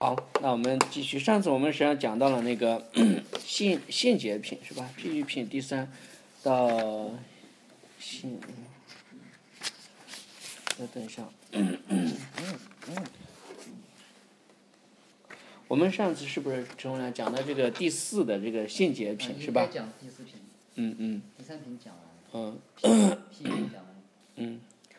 好，那我们继续。上次我们实际上讲到了那个信解品是吧？譬喻品第3到信，等一下，我们上次是不是陈宏良讲到这个第4的这个信解品是吧？ 讲第4品。第3品讲完。譬喻讲完。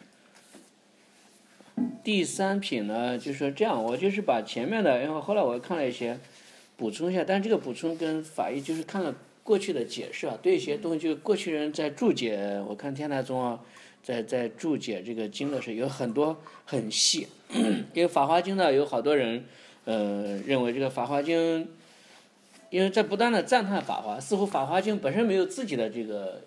第3品呢，就说这样，我就是把前面的，然后后来我看了一些补充一下，但是这个补充跟法医就是看了过去的解释啊，对一些东西，就过去人在注解，我看天台宗啊，在注解这个经的时候有很多很细，因为《法华经》呢，有好多人认为这个《法华经》，因为在不断的赞叹法华，似乎《法华经》本身没有自己的这个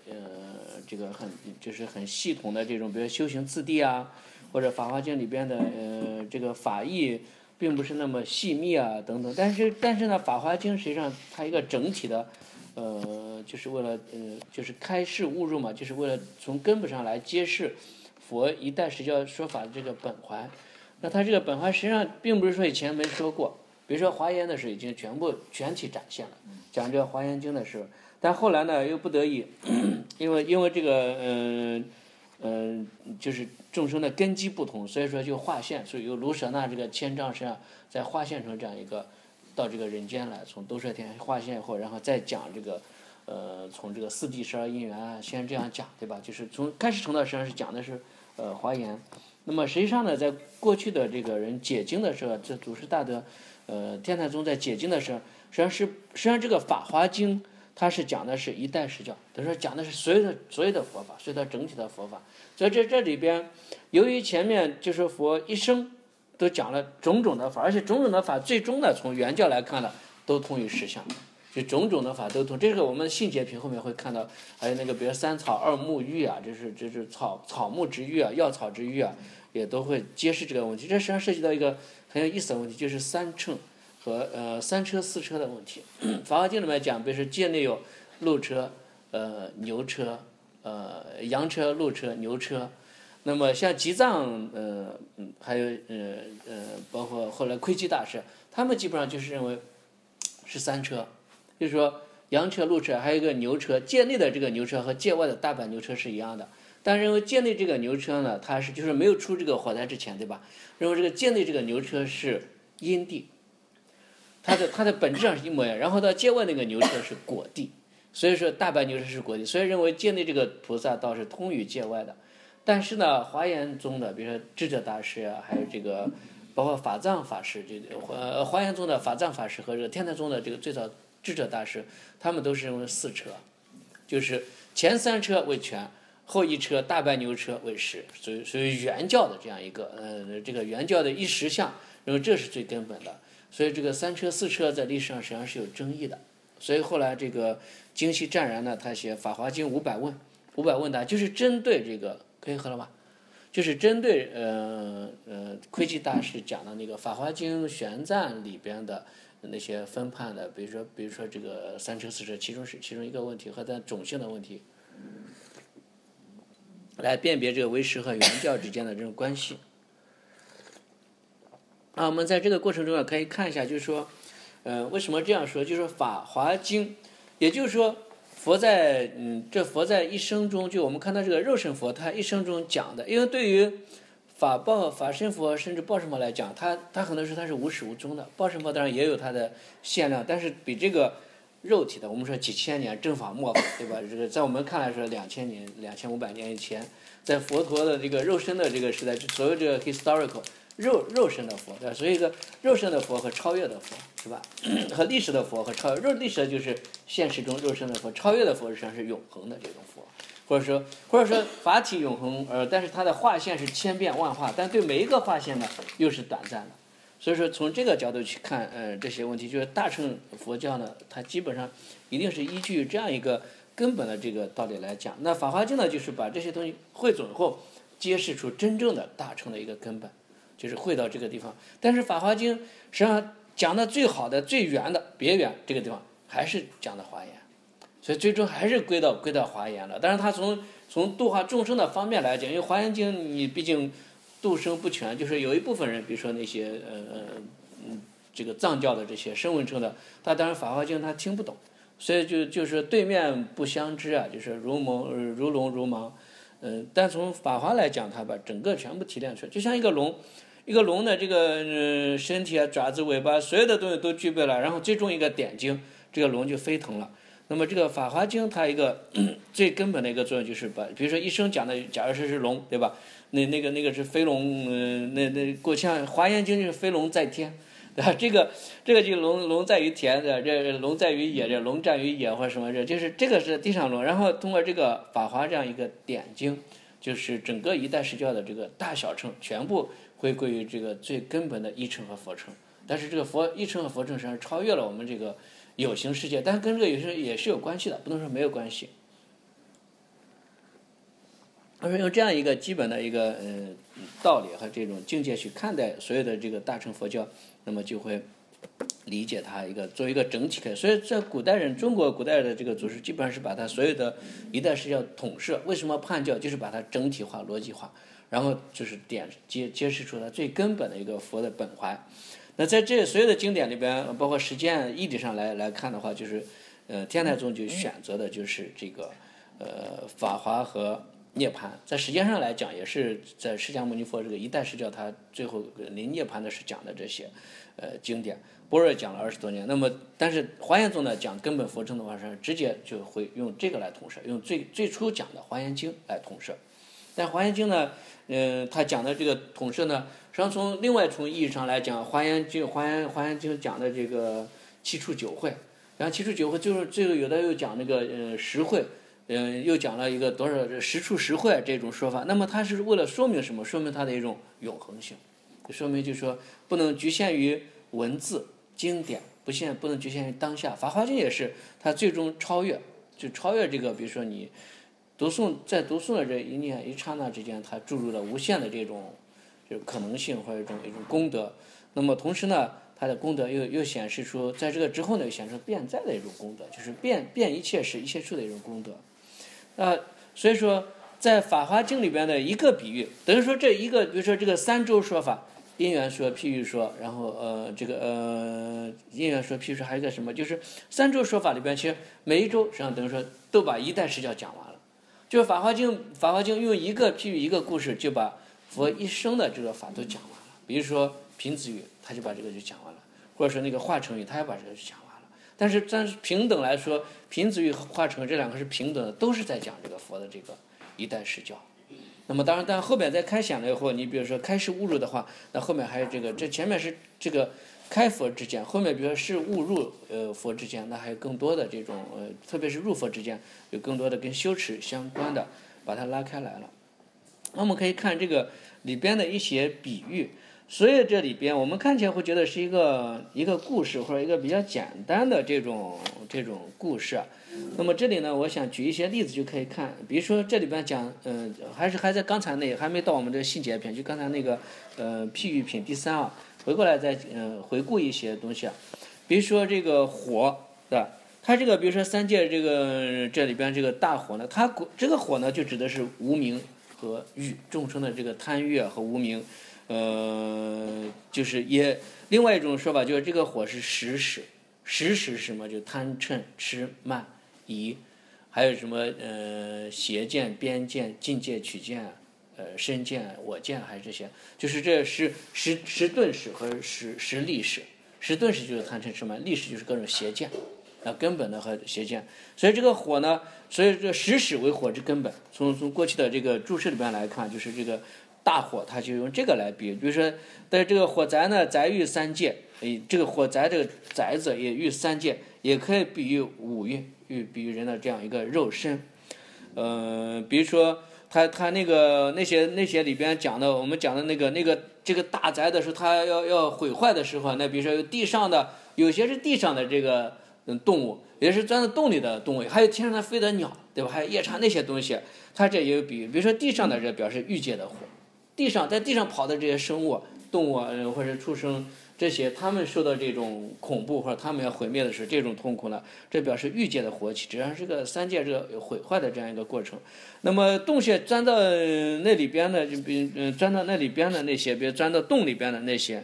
很系统的这种，比如修行次第啊。或者《法华经》里边的这个法义并不是那么细密啊等等，但是呢，《法华经》实际上它一个整体的就是为了就是开示悟入嘛，就是为了从根本上来揭示佛一代实教说法的这个本怀。那它这个本怀实际上并不是说以前没说过，比如说华严的时候已经全体展现了，讲这个《华严经》的时候，但后来呢又不得已，因为这个就是众生的根基不同，所以说就化现，所以由卢舍那这个千丈身上再化现成这样一个到这个人间来，从兜率天化现以后，然后再讲这个从这个四谛12因缘啊，先这样讲，对吧？就是从开始程度实际上是讲的是华严。那么实际上呢，在过去的这个人解经的时候，这祖师大德天台宗在解经的时候，实际上这个《法华经》它是讲的是一代实教，等于说讲的是所有的佛法，所有的整体的佛法。所以这里边，由于前面就是佛一生都讲了种种的法，而且种种的法最终呢，从原教来看呢，都通于实相，就种种的法都通。这个我们信解品后面会看到，还有那个比如三草二木玉啊，这是草木之玉啊，药草之玉啊，也都会揭示这个问题。这实际上涉及到一个很有意思的问题，就是三乘和三车四车的问题。法华经里面讲，比如说界内有鹿车、牛车。羊车、鹿车、牛车，那么像吉藏，还有包括后来窥基大师，他们基本上就是认为是三车，就是说羊车、鹿车，还有一个牛车，界内的这个牛车和界外的大阪牛车是一样的，但认为界内这个牛车呢，它是就是没有出这个火灾之前，对吧？认为这个界内这个牛车是因地，它的本质上是一模一样，然后到界外那个牛车是果地。所以说大阪牛车是果地，所以认为界内这个菩萨道是通于界外的。但是呢，华严宗的，比如说智者大师啊，还有这个包括法藏法师，这个华严宗的法藏法师和这个天台宗的这个最早智者大师，他们都是认为四车，就是前3车为全，后1车大阪牛车为实，所以原教的这样一个这个原教的一实相，认为这是最根本的。所以这个3车4车在历史上实际上是有争议的。所以后来这个京西湛然呢，他写《法华经500问》，500问答就是针对这个，可以喝了吧？就是针对窥基大师讲的那个《法华经玄赞》里边的那些分判的，比如说这个3车4车，其中一个问题和它种性的问题，来辨别这个唯识和原教之间的这种关系。我们在这个过程中可以看一下，就是说。为什么这样说？就是说《法华经》，也就是说佛在佛在一生中，就我们看到这个肉身佛，他一生中讲的，因为对于法报、法身佛甚至报身佛来讲，他很多时候他是无始无终的。报身佛当然也有它的限量，但是比这个肉体的，我们说几千年正法末法，对吧？这个在我们看来说2000年、2500年以前，在佛陀的这个肉身的这个时代，所谓这个 historical。肉身的佛，对吧？所以一个肉身的佛和超越的佛，是吧？和历史的佛和超越历史的就是现实中肉身的佛，超越的佛实际上是永恒的这种佛，或者说法体永恒，但是它的化现是千变万化，但对每一个化现呢又是短暂的。所以说从这个角度去看，这些问题，就是大乘佛教呢，它基本上一定是依据这样一个根本的这个道理来讲。那《法华经》呢，就是把这些东西汇总后，揭示出真正的大乘的一个根本。就是会到这个地方，但是《法华经》实际上讲的最好的、最圆的别圆这个地方，还是讲的华严，所以最终还是归到华严了。但是它从度化众生的方面来讲，因为《华严经》你毕竟度生不全，就是有一部分人，比如说那些这个藏教的这些声闻乘的，他当然《法华经》他听不懂，所以就是对面不相知啊，就是如聋如盲。但从法华来讲，他把整个全部提炼出来，就像一个龙。一个龙的这个身体啊、爪子、尾巴，所有的东西都具备了，然后最终一个点睛，这个龙就飞腾了。那么这个《法华经》它一个最根本的一个作用就是把，比如说一生讲的，假如是龙，对吧？那个是飞龙，过像《华严经》就是飞龙在天，对吧？这个就龙在于田的，这龙在于野，这龙站于野或什么，就是这个是地上龙，然后通过这个法华这样一个点睛，就是整个一代释教的这个大小乘全部回归于这个最根本的一乘和佛乘。但是这个一乘和佛乘实际上超越了我们这个有形世界，但是跟这个有形也是有关系的，不能说没有关系。而是用这样一个基本的一个道理和这种境界去看待所有的这个大乘佛教，那么就会理解它一个作为一个整体的。所以在中国古代的这个祖师基本上是把它所有的一代释教统摄。为什么判教？就是把它整体化、逻辑化，然后就是揭示出它最根本的一个佛的本怀。那在这所有的经典里边，包括实践义理上来看的话，就是天台宗就选择的就是这个法华和涅槃。在时间上来讲，也是在释迦牟尼佛这个一代释教，他最后临涅槃的是讲的这些经典。般若讲了20多年，那么但是华严宗呢讲根本佛乘的话是直接就会用这个来统摄，用最初讲的华严经来统摄。但华严经呢，他讲的这个统摄呢，实际上从意义上来讲，华严经讲的这个七处九会，然后七处九会就是这个有的又讲那个十会，又讲了一个多少十处十会这种说法。那么它是为了说明什么？说明它的一种永恒性，说明就是说不能局限于文字经典，不能局限于当下。法华经也是，它最终超越这个，比如说你在读诵的这一念一刹那之间，它注入了无限的这种可能性或者一种功德。那么同时呢，它的功德又显示出，在这个之后呢，又显示出变在的一种功德，就是变一切时一切处的一种功德。所以说在《法华经》里边的一个比喻，等于说这一个，比如说这个三周说法，因缘说、譬喻说，然后因缘说、譬喻说，还有一个什么，就是三周说法里边，其实每一周实际上等于说都把一代释教讲完了。就是《法华经》用一个譬喻一个故事，就把佛一生的这个法都讲完了。比如说贫子语，他就把这个就讲完了，或者说那个化成语，他也把这个就讲完了。但是平等来说，贫子语和化成语这两个是平等的，都是在讲这个佛的这个一代释教。那么当然，但后面再开显了以后，你比如说开示误入的话，那后面还有这前面是这个开佛之间，后面比如说是误入佛之间，那还有更多的这种特别是入佛之间有更多的跟修持相关的，把它拉开来了。那我们可以看这个里边的一些比喻，所以这里边我们看起来会觉得是一个故事，或者一个比较简单的这种故事。那么这里呢，我想举一些例子就可以看，比如说这里边讲，还在刚才那还没到我们这个细节篇，就刚才那个譬喻品第3啊，回过来再回顾一些东西啊，比如说这个火的，它这个比如说三界这里边这个大火呢，它这个火呢就指的是无明和欲众生的这个贪欲和无明，就是也另外一种说法就是这个火是识使是什么？就贪嗔痴慢疑，还有什么邪见、边见、境界取见，身见、我见，还是这些，就是这是识顿识和识力识。识顿识就是贪嗔痴慢，力识就是各种邪见，根本的和邪见。所以这个火呢，所以这识使为火之根本。从过去的这个注释里边来看，就是这个大火，它就用这个来比喻，比如说，在这个火宅呢，宅喻三界，这个火宅这个宅子也喻三界，也可以比喻五蕴，比喻人的这样一个肉身。比如说他那些里边讲的，我们讲的这个大宅的时候，它要毁坏的时候，那比如说地上的有些是地上的这个动物，也是钻在洞里的动物，还有天上飞的鸟，对吧？还有夜叉那些东西，它这也有比喻。比如说地上的这表示欲界的火，在地上跑的这些生物、动物或者畜生，这些他们受到这种恐怖或者他们要毁灭的是这种痛苦呢，这表示欲界的火气，实际上是个三界这个毁坏的这样一个过程。那么洞穴钻到那里边的，钻到那里边的那些，比如钻到洞里边的那些，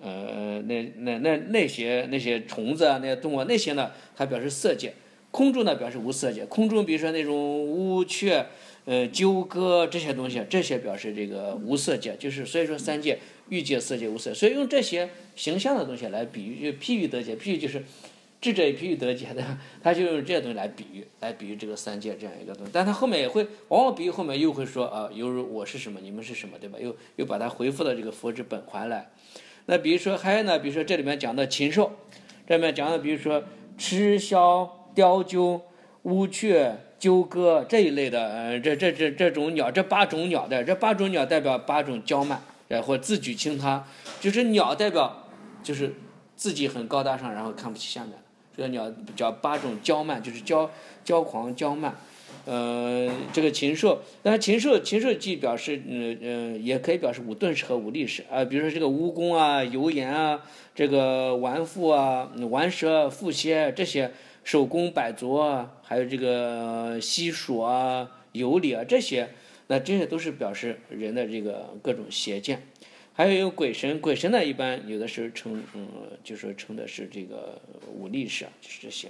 那些虫子啊，那些动物那些呢，它表示色界。空中呢表示无色界，空中比如说那种乌鹊、鸠鸽这些东西，这些表示这个无色界，就是所以说三界欲界、色界、无色，所以用这些形象的东西来比喻，譬喻得解，譬喻就是智者以譬喻得解的，他就用这些东西来比喻这个三界这样一个东西，但他后面也会往往比喻后面又会说啊，犹如我是什么，你们是什么，对吧？又把它回复到这个佛之本怀来。那比如说还有呢，比如说这里面讲的禽兽，这里面讲的比如说鸱枭、雕鹫、乌鹊、鸠鸽这一类的，这种鸟，这8种鸟的，这8种鸟代表8种骄慢，或自举轻他，就是鸟代表就是自己很高大上，然后看不起下面的，这个鸟叫8种骄慢，就是骄狂骄慢。这个禽兽，当然禽兽既表示也可以表示五钝士和五力士啊，比如说这个蜈蚣啊、油盐啊、这个顽妇啊、顽蛇、腹蝎这些。手工百足啊，还有这个西鼠啊、有理啊这些，那这些都是表示人的这个各种邪见。还有鬼神，鬼神呢一般有的时候称就是称的是这个五力士啊，就是这些。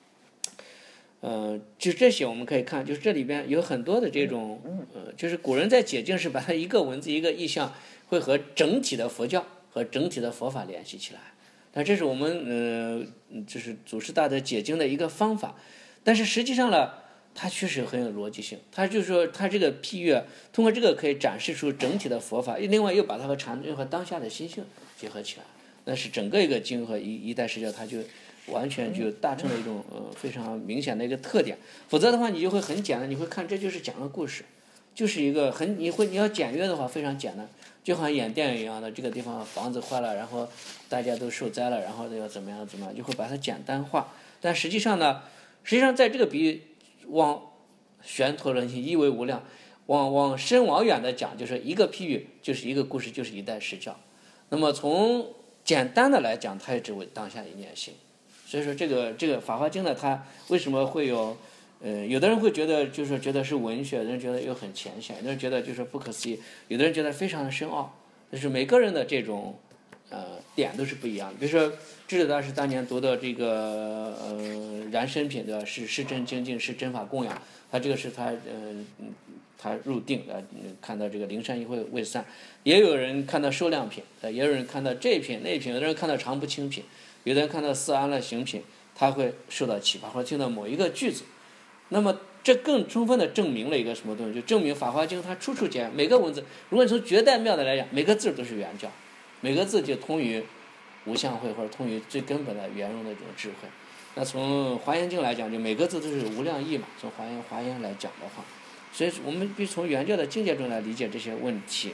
就这些我们可以看，就是这里边有很多的这种就是古人在解经是把它一个文字一个意象会和整体的佛教和整体的佛法联系起来。但这是我们就是祖师大德解经的一个方法，但是实际上呢，它确实很有逻辑性。它就是说，它这个譬喻，通过这个可以展示出整体的佛法，另外又把它和禅宗和当下的心性结合起来，那是整个一个经和一代释教，它就完全就大成了一种非常明显的一个特点。否则的话，你就会很简单，你会看这就是讲个故事，就是一个你要简约的话非常简单。就好像演电影一样的，这个地方房子坏了，然后大家都受灾了，然后要怎么样，就会把它简单化。但实际上在这个比喻往玄陀罗尼，意为无量，往深往远的讲，就是一个譬喻就是一个故事，就是一代释教。那么从简单的来讲，它也只为当下一念心。所以说这个《法华经》呢，它为什么会有？有的人会觉得觉得是文学，有的人觉得又很浅显，有的人觉得就是不可思议，有的人觉得非常的深奥，就是每个人的这种点都是不一样的。比如说智者大师当年读的这个燃身品的是真精进，是真法供养，他这个是他入定看到这个灵山一会未散，也有人看到受量品，也有人看到这品那品，有的人看到常不清品，有的人看到四安乐行品，他会受到启发或者听到某一个句子。那么这更充分的证明了一个什么东西？就证明《法华经》它处处简，每个文字，如果你从绝代妙的来讲，每个字都是原教，每个字就通于无相会或者通于最根本的圆融的这种智慧。那从《华严经》来讲，就每个字都是无量义嘛。从华严来讲的话，所以我们必须从原教的境界中来理解这些问题。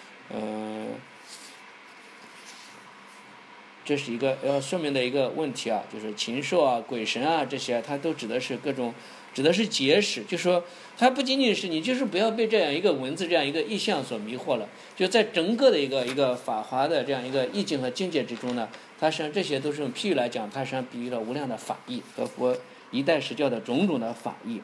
这是一个要说明的一个问题啊，就是禽兽啊、鬼神啊这些，它都指的是解释，就是说它不仅仅是你，就是不要被这样一个文字、这样一个意象所迷惑了。就在整个的一个法华的这样一个意境和境界之中呢，它实际上这些都是用譬喻来讲，它实际上比喻了无量的法义和佛一代释教的种种的法义。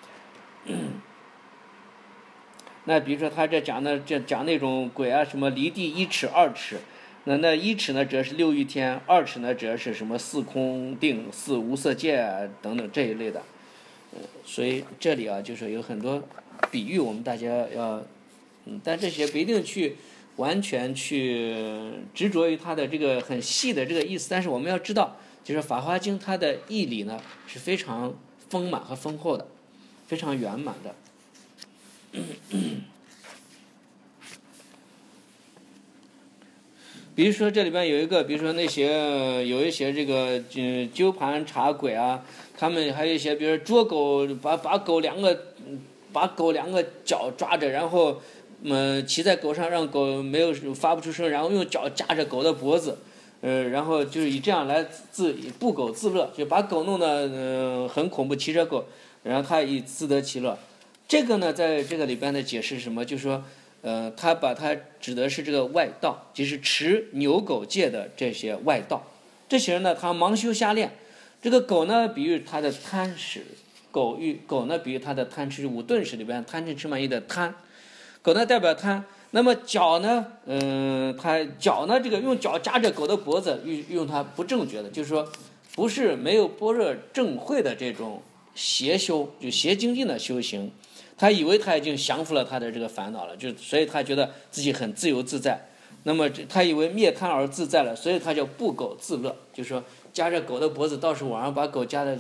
那比如说他这讲那种鬼啊，什么离地1尺2尺。那1尺呢，指的是6欲天；2尺呢，指的是什么4空定、4无色界等等这一类的。所以这里啊，就是有很多比喻，我们大家要，但这些不一定完全去执着于它的这个很细的这个意思。但是我们要知道，就是《法华经》它的义理呢是非常丰满和丰厚的，非常圆满的。比如说这里边有一个，比如说有一些这个鸠盘茶鬼啊，他们还有一些，比如说捉狗，把狗两个脚抓着，然后骑在狗上，让狗发不出声，然后用脚夹着狗的脖子，然后就是以这样来捕狗自乐，就把狗弄得很恐怖，骑着狗，然后他以自得其乐。这个呢，在这个里边的解释是什么？就是说。他把它指的是这个外道，就是持牛狗戒的这些外道。这些人呢，他盲修瞎练。这个狗呢，比喻他的贪食；狗呢，比喻他的贪吃，五钝使里边贪嗔痴慢疑的贪。狗呢代表贪， 那么脚呢，它脚呢，这个用脚夹着狗的脖子，用它不正确的，就是说不是没有般若正慧的这种邪修，就邪精进的修行。他以为他已经降服了他的这个烦恼了，所以他觉得自己很自由自在。那么他以为灭贪而自在了，所以他叫布狗自乐，就是说夹着狗的脖子，到处晚上把狗夹的，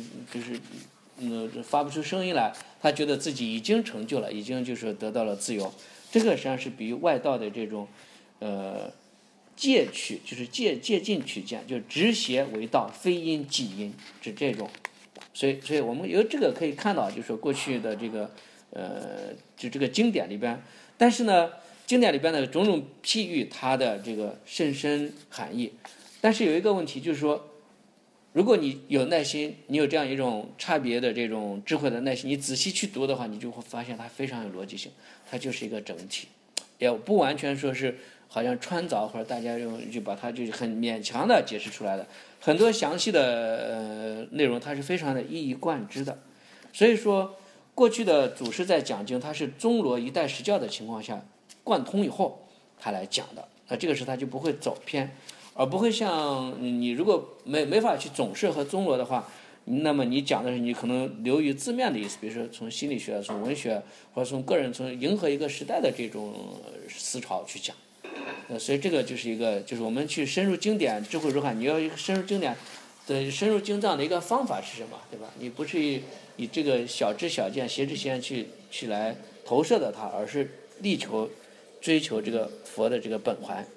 发不出声音来，他觉得自己已经成就了，已经就是得到了自由。这个实际上是比喻外道的这种，戒取，就是戒禁取见，就直邪为道，非因即因，是这种。所以我们由这个可以看到，就是说过去的这个。就这个经典里边，但是呢，经典里边的种种譬喻，它的这个甚深含义。但是有一个问题，就是说，如果你有耐心，你有这样一种差别的这种智慧的耐心，你仔细去读的话，你就会发现它非常有逻辑性，它就是一个整体，也不完全说是好像穿凿或者大家就把它就很勉强的解释出来的，很多详细的内容，它是非常的一以贯之的，所以说。过去的祖师在讲经，他是综罗一代实教的情况下贯通以后，他来讲的。那这个时他就不会走偏，而不会像你如果没法去总摄和综罗的话，那么你讲的是你可能流于字面的意思，比如说从心理学、从文学或者从个人、从迎合一个时代的这种思潮去讲。所以这个就是一个，就是我们去深入经典、智慧如海，你要一个深入经典的深入经藏的一个方法是什么，对吧？你不是以这个小知小见、邪知邪见去来投射的它，而是力求追求这个佛的这个本怀。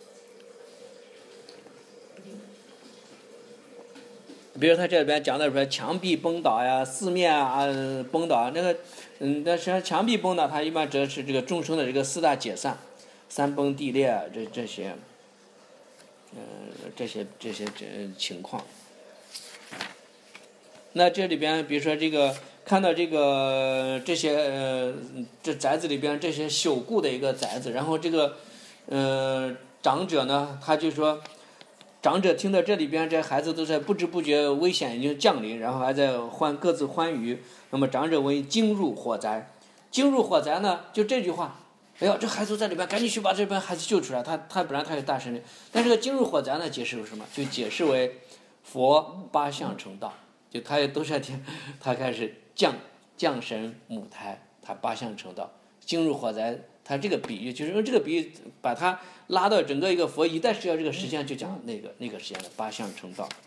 比如他这里边讲的说墙壁崩倒呀、四面崩倒，那个但实际上墙壁崩倒，它一般指的是这个众生的这个四大解散、三崩地裂这些情况。那这里边比如说这个看到这个这些这宅子里边这些朽固的一个宅子，然后这个长者呢，他就说长者听到这里边这孩子都在不知不觉危险已经降临，然后还在各自欢愉。那么长者为惊入火灾，惊入火灾呢，就这句话，哎呦，这孩子在里边，赶紧去把这边孩子救出来。他本来他有大神力，但这个惊入火灾呢，解释为什么？就解释为佛八相成道。就他也都是天，他开始降神母胎，他八相成道，进入火灾。他这个比喻就是用这个比喻把他拉到整个一个佛一代实教这个实相，就讲那个实相的八相成道。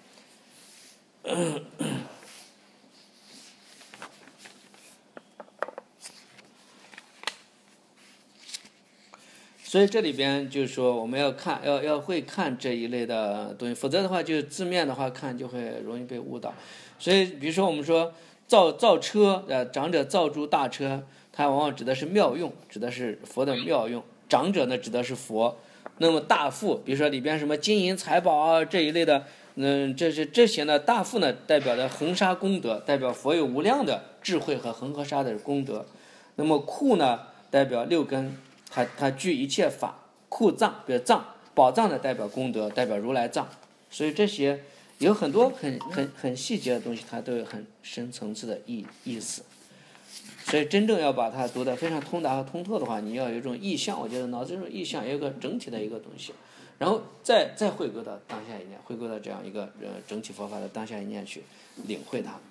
所以这里边就是说我们要看要会看这一类的东西，否则的话就字面的话看就会容易被误导。所以比如说我们说造车，长者造诸大车，它往往指的是妙用，指的是佛的妙用。长者呢指的是佛。那么大富，比如说里边什么金银财宝啊这一类的，这些呢大富呢代表的恒沙功德，代表佛有无量的智慧和恒河沙的功德。那么库呢代表六根，它具一切法。库藏，比如藏宝藏呢代表功德，代表如来藏。所以这些有很多很细节的东西，它都有很深层次的意思。所以真正要把它读得非常通达和通透的话，你要有一种意象，我觉得脑子这种意象有一个整体的一个东西，然后再回归到当下一念，回归到这样一个整体佛法的当下一念去领会它。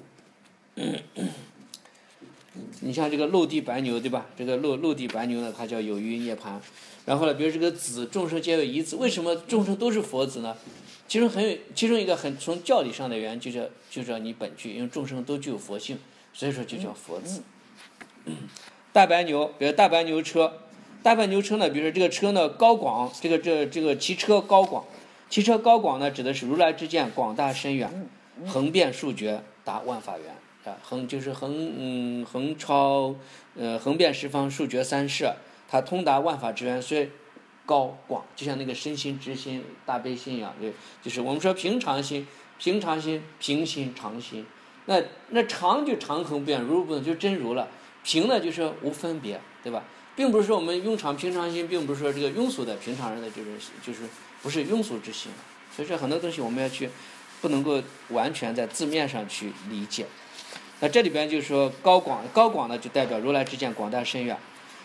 你像这个漏地白牛，对吧？这个漏地白牛呢，它叫有余涅槃。然后呢，比如这个子，众生皆有一子，为什么众生都是佛子呢？其中一个从教理上的原因就叫你本具，因为众生都具有佛性，所以说就叫佛子。大白牛，比如大白牛车，大白牛车呢，比如说这个车呢高广，这个骑车高广，骑车高广呢指的是如来之见广大深远，横遍数绝达万法源啊，就是横超横遍十方数绝三世，它通达万法之源，所以高广，就像那个身心直心大悲心一样，就是我们说平常心、平心常心。那常就常恒不变，如不就真如了。平呢就是无分别，对吧？并不是说我们庸常平常心，并不是说这个庸俗的平常人的就是不是庸俗之心。所以说很多东西我们要去不能够完全在字面上去理解。那这里边就是说高广呢就代表如来之见广大深远。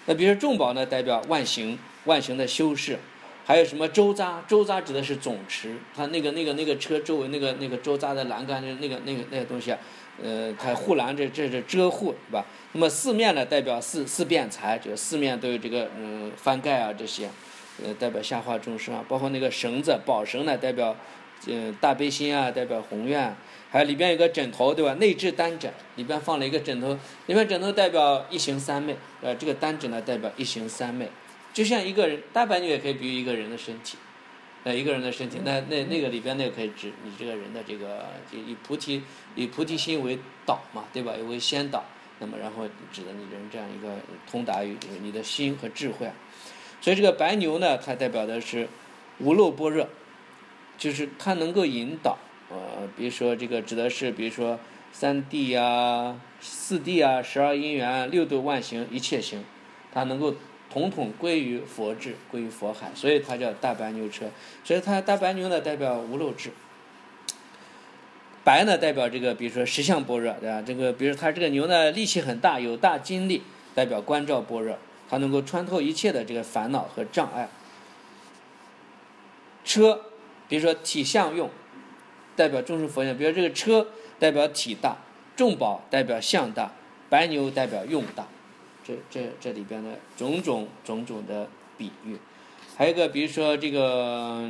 那比如说众宝呢，代表万行的修饰。还有什么周匝？周匝指的是总持，它那个车周围那个周匝的栏杆那个东西啊，它护栏这是遮护，是吧？那么四面呢，代表四辩才，就是四面都有这个翻盖啊这些，代表下化众生啊，包括那个绳子宝绳呢，代表大悲心啊，代表宏愿，还有里边有个枕头，对吧？内置单枕，里边放了一个枕头，里边枕头代表一行三昧，这个单枕呢代表一行三昧。就像一个人，大白牛也可以比喻一个人的身体，一个人的身体，那个里边那个可以指你这个人的这个以菩提心为导嘛，对吧？为先导，那么然后指的你人这样一个通达于你的心和智慧。所以这个白牛呢，它代表的是无漏般若，就是它能够引导，比如说这个指的是，比如说三谛啊、四谛啊、12因缘、六度万行、一切行，它能够统统归于佛智，归于佛海，所以它叫大白牛车。所以它大白牛呢代表无漏智，白呢代表这个，比如说实相般若，对吧？这个比如它这个牛呢力气很大，有大精力，代表观照般若，它能够穿透一切的这个烦恼和障碍。车，比如说体相用，代表众生佛性，比如这个车代表体大，众宝代表相大，白牛代表用大。这里边的种种的比喻，还有一个比如说这个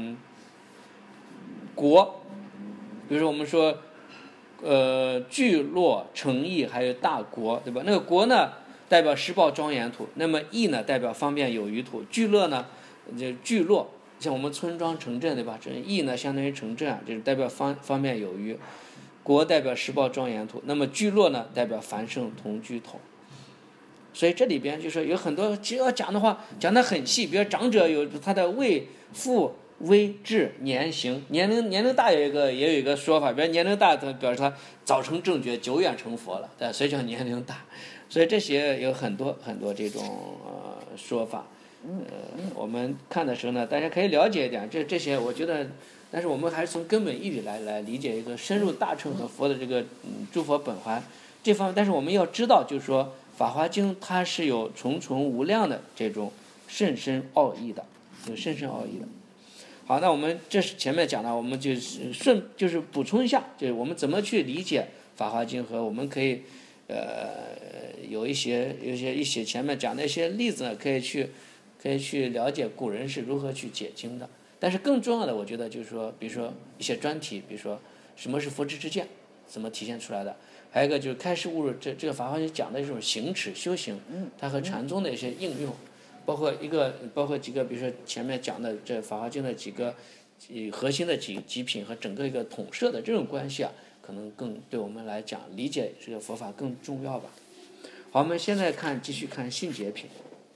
国，比如说我们说聚落诚意还有大国，对吧？那个国呢代表实报庄严土，那么义呢代表方便有余土，聚落呢就聚落，像我们村庄城镇，对吧？这义呢相当于城镇啊，就是代表方便有余，国代表实报庄严土，那么聚落呢代表繁盛同居土。所以这里边就是有很多，只要讲的话讲得很细，比如长者有他的位、父、威、智、年、行，年龄大也有一个说法，比如年龄大，他表示他早成正觉，久远成佛了，对，所以叫年龄大。所以这些有很多这种说法，我们看的时候呢，大家可以了解一点，这些我觉得，但是我们还是从根本义理来理解一个深入大乘和佛的这个诸佛本怀这方面，但是我们要知道，就是说。法华经它是有重重无量的这种甚深奥义的，有甚深奥义的。好，那我们这是前面讲的，我们就是补充一下，就是我们怎么去理解法华经，和我们可以有一些前面讲的一些例子呢，可以去了解古人是如何去解经的。但是更重要的，我觉得就是说，比如说一些专题，比如说什么是佛知之见，怎么体现出来的。还有一个就是开示悟入，这个法华经讲的这种行持修行，它和禅宗的一些应用，包括几个，比如说前面讲的这法华经的几个核心的几品和整个一个统摄的这种关系啊，可能更对我们来讲理解这个佛法更重要吧。好，我们现在继续看信解品。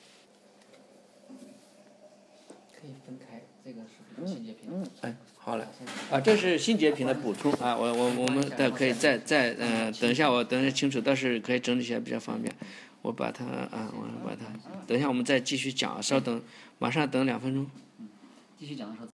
可以分开，这个是信解品。 好了，这是信解品的补充啊，我们可以再等一下，我等一下清楚，倒是可以整理起来比较方便。我把它等一下我们再继续讲，稍等，马上等2分钟。 继续讲的时候。